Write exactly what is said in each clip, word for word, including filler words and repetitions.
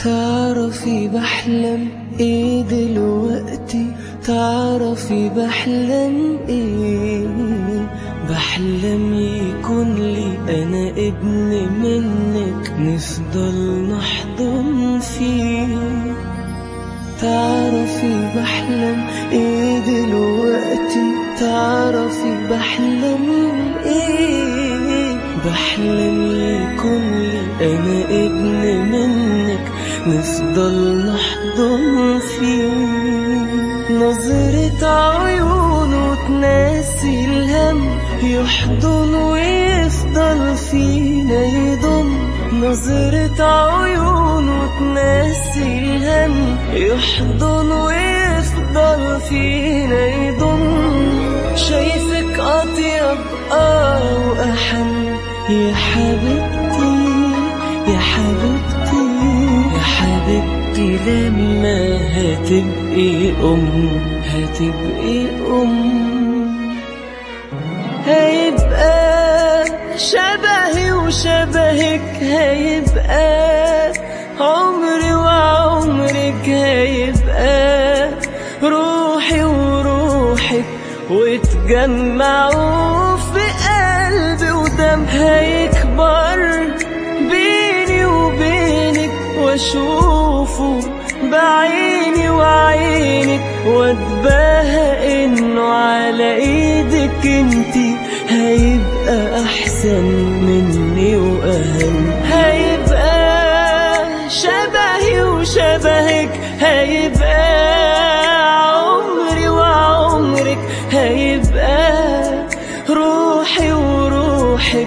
تعرفي بحلم ايه دلوقتي؟ تعرفي بحلم ايه؟ بحلم يكون لي انا ابن منك، نفضل نحضن فيه. تعرفي بحلم ايه دلوقتي؟ تعرفي بحلم ايه؟ بحلم يكون لي انا ابن منك، نفضل نحضن فيه. نظرة عيونه تناسي الهم، يحضن ويفضل فينا يضم. نظرة عيونه تناسي الهم، يحضن ويفضل فينا يضم. شايفك أطيب آه وأحن يا حبيبتي، يا حبيبتي، يا حبيبتي. لما هتبقي أم، هتبقي أم، هيبقى شبهي وشبهك، هيبقى عمري وعمرك، هيبقى روحي وروحك، وتجمعوا في قلبي ودم. هيكبر بيني وبينك، واشوفه بعيني وعينك، واتباهى انه على ايدك انتي. هيبقى احسن مني واهم، هيبقى شبهي وشبهك، هيبقى عمري وعمرك، هيبقى روحي وروحك،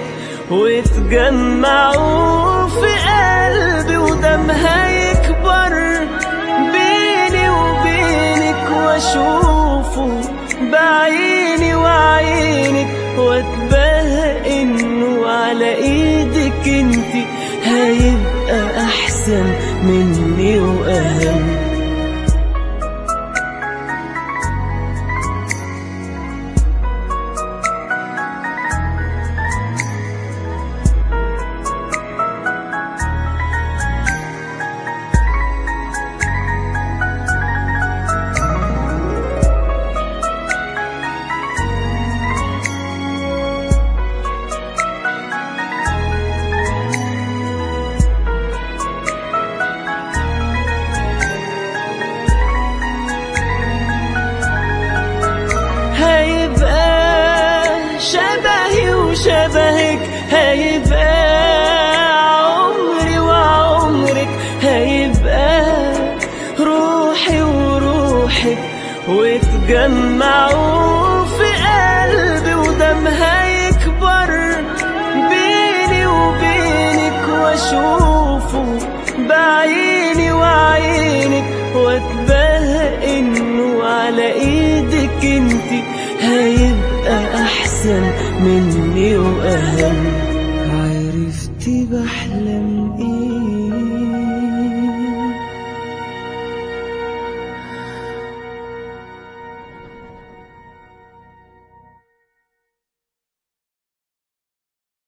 وتجمعوا في قلبي ودم. هيكبر بيني وبينك، واشوفه بعيني وعينك، واتباهى انه على ايدك انتي. هيبقى احسن مني واهم. شبهي وشبهك، هيبقى عمري وعمرك، هيبقى روحي وروحك، وتجمعوا في قلبي ودم. هيكبر بيني وبينك، واشوفه بعيني وعينك، واتباهى انه على ايدك انتي. هيبقى احسن مني واهم.